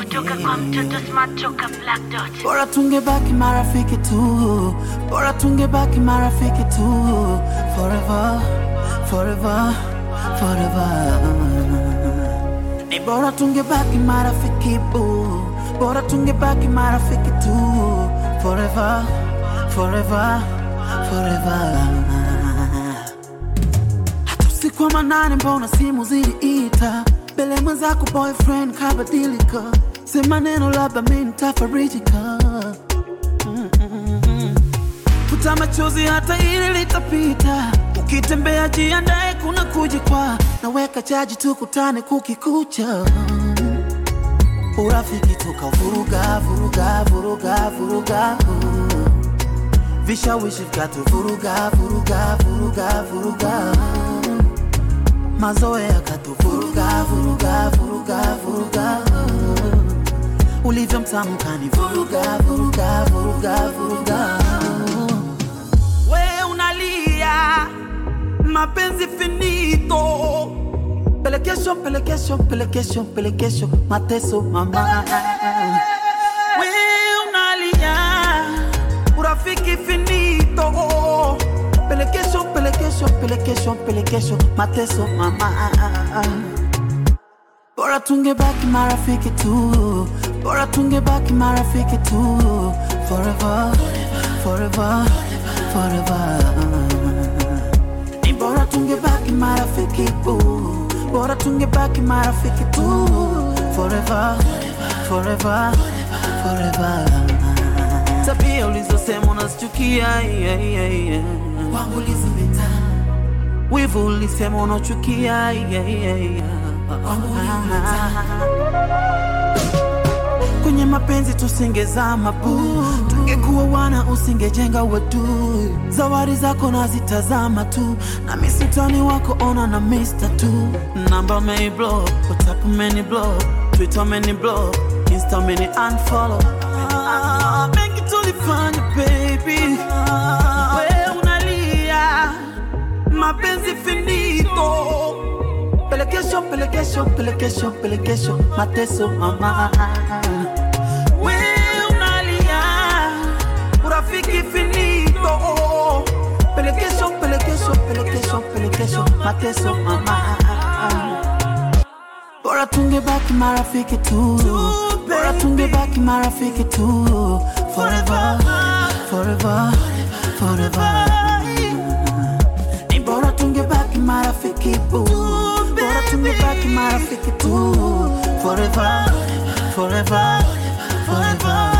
kutoka kwa mtoto smart toka Black Dot. Bora tungebaki marafiki tu, bora tungebaki marafiki tu, forever, forever, forever. Ni bora tungebaki marafiki bu, bora tungebaki marafiki tu, forever, forever, forever. Hata usiku wa manane mbona simu ziliita, bele mwenzako boyfriend kabadilika, sema neno labda mimi nitafarijika. Futa machozi hata ili litapita, ukitembea jiandae kuna kujikwa, naweka chaji tukutane kukikucha. Urafiki tukavuruga, vuruga, vuruga, vuruga, vishawishi vikatuvuruga, vuruga, vuruga, vuruga, mazoea katuvuruga, vuruga, vuruga, vuruga, ulivyo mtamu kanivuruga, vuruga, vuruga, vuruga. We unalia mapenzi finito, pelekesho, pelekesho, pelekesho, pelekesho, mateso mama. We unalia urafiki finito, pelekesho, pelekesho, pelekesho, pelekesho, mateso mama. Bora tungebaki marafiki tu, bora tungebaki marafiki tu, forever, forever, forever. Ni bora tungebaki marafiki tu, bora tungebaki marafiki tu, forever, forever, forever. Tabia ulizosema unazichukia, wangu ulizimeta, wivu ulisema unachukia, wangu ulizimeta. Kwenye mapenzi tusingezama bu, tungekuwa wana usingejenga watu. Zawadi zako nazitazama tu, na misutani wako ona na mister tu. Number many block, WhatsApp many block, Twitter many block, Insta many unfollow. Mengi tulifanya baby, we unalia mapenzi finito, pelekesho, pelekesho, pelekesho, pelekesho, mateso mama. We unalia urafiki finito, pelekesho, pelekesho, pelekesho, pelekesho, mateso mama. Bora tungebaki marafiki tu, bora tungebaki marafiki tu, forever, forever, forever. Ni bora tungebaki marafiki bu, bora tungebaki marafiki tu, forever, forever, forever.